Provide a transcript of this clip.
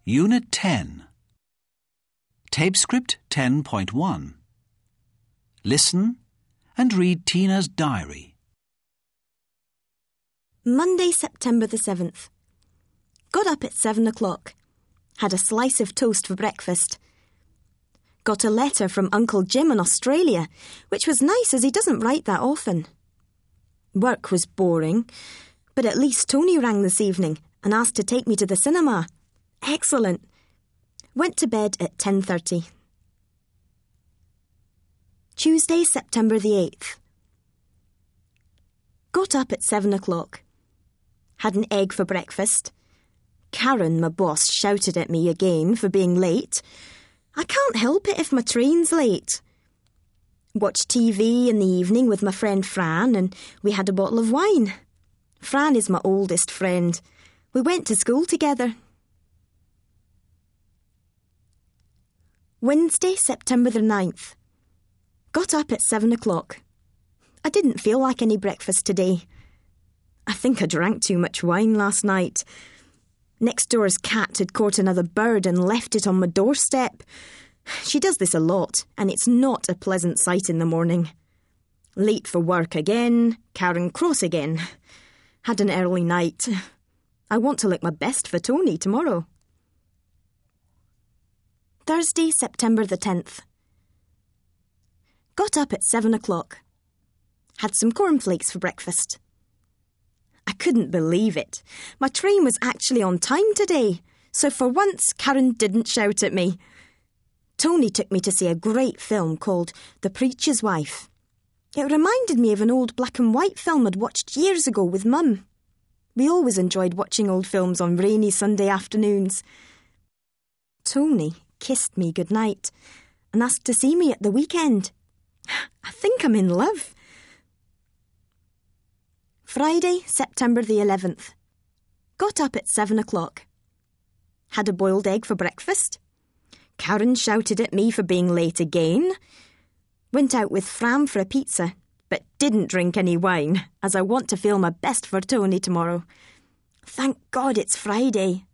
Unit 10. Tape script 10.1. Listen and read Tina's diary. Monday, September the 7th. Got up at 7 o'clock. Had a slice of toast for breakfast. Got a letter from Uncle Jim in Australia, which was nice as he doesn't write that often. Work was boring, but at least Tony rang this evening and asked to take me to the cinema. Excellent. Went to bed at 10:30. Tuesday, September the 8th. Got up at 7 o'clock. Had an egg for breakfast. Karen, my boss, shouted at me again for being late. I can't help it if my train's late. Watched TV in the evening with my friend Fran and we had a bottle of wine. Fran is my oldest friend. We went to school together. Wednesday, September the 9th. Got up at 7 o'clock. I didn't feel like any breakfast today. I think I drank too much wine last night. Next door's cat had caught another bird and left it on my doorstep. She does this a lot, and it's not a pleasant sight in the morning. Late for work again, Karen cross again. Had an early night. I want to look my best for Tony tomorrow. Thursday, September the 10th. Got up at 7 o'clock. Had some cornflakes for breakfast. I couldn't believe it. My train was actually on time today, so for once Karen didn't shout at me. Tony took me to see a great film called The Preacher's Wife. It reminded me of an old black and white film I'd watched years ago with Mum. We always enjoyed watching old films on rainy Sunday afternoons. Tony kissed me goodnight and asked to see me at the weekend. I think I'm in love. Friday, September the 11th. Got up at 7 o'clock. Had a boiled egg for breakfast. Karen shouted at me for being late again. Went out with Fran for a pizza, but didn't drink any wine, as I want to feel my best for Tony tomorrow. Thank God it's Friday.